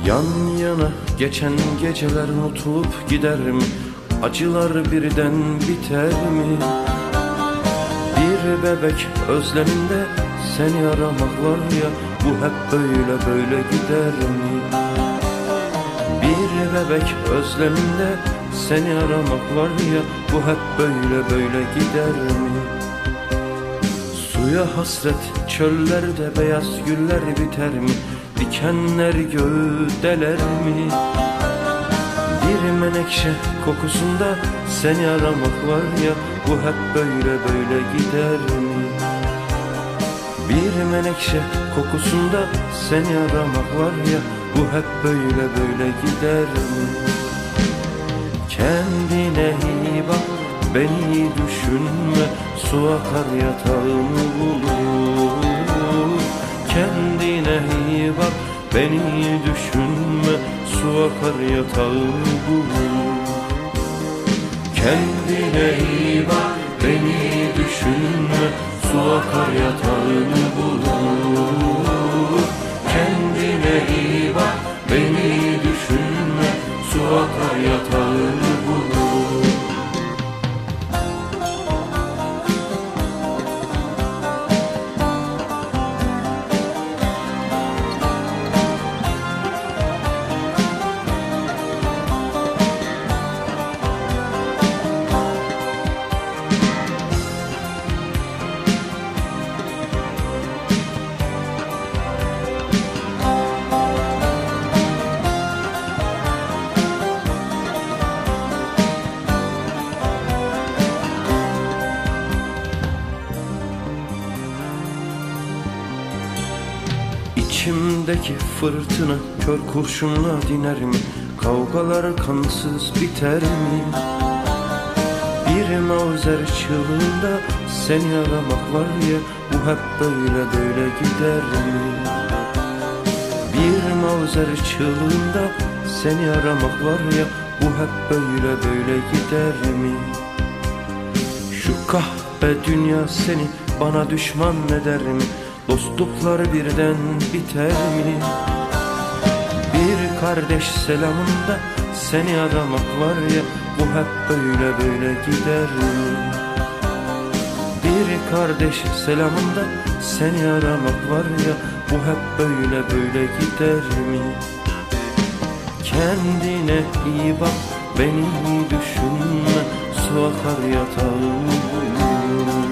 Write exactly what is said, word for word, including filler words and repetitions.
Yan yana geçen geceler unutulup gider mi? Acılar birden biter mi? Bir bebek özleminde seni aramak var ya, bu hep böyle böyle gider mi? Bir bebek özleminde seni aramak var ya, bu hep böyle böyle gider mi? Suya hasret çöllerde beyaz güller biter mi? Dikenler göğü deler mi? Bir menekşe kokusunda seni aramak var ya, bu hep böyle böyle gider mi? Bir menekşe kokusunda seni aramak var ya, bu hep böyle böyle gider mi? Kendine iyi bak, beni düşünme, su akar yatağını bulur. Kendine iyi bak, beni düşünme, su akar yatağını bulur. Kendine iyi bak, beni düşünme, su akar yatağını bulur. Kendine iyi bak, beni düşünme, su akar yatağını bulur. İçimdeki fırtına kör kurşunla diner mi? Kavgalar kansız biter mi? Bir mavzer çığlığında seni aramak var ya, bu hep böyle böyle gider mi? Bir mavzer çığlığında seni aramak var ya, bu hep böyle böyle gider mi? Şu kahpe dünya seni bana düşman eder mi? Dostluklar birden biter mi? Bir kardeş selamında seni aramak var ya, bu hep böyle böyle gider mi? Bir kardeş selamında seni aramak var ya, bu hep böyle böyle gider mi? Kendine iyi bak, beni düşünme, su akar yatağını bulur.